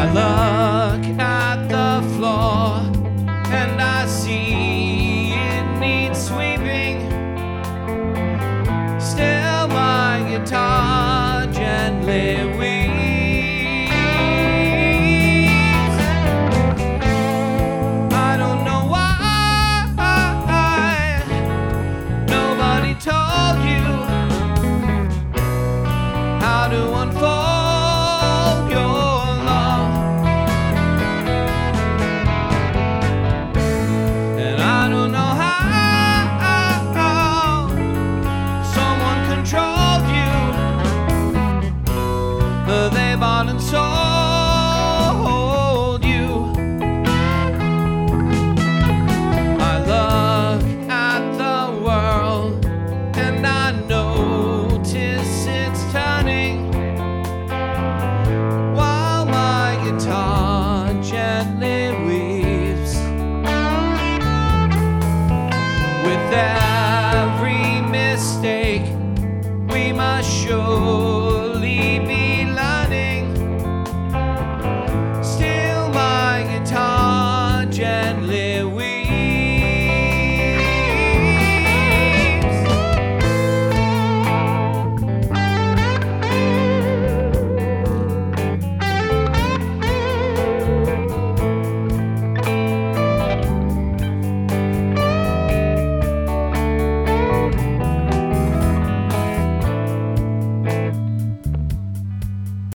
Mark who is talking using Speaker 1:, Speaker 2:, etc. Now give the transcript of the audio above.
Speaker 1: look at the floor and I see it needs sweeping. Still my guitar gently weeps. I don't know why nobody told you how to unfold your love. And I don't know how someone controlled you. They bought and sold you. I look at the world and I notice it's turning while my guitar gently weeps. With every mistake we must show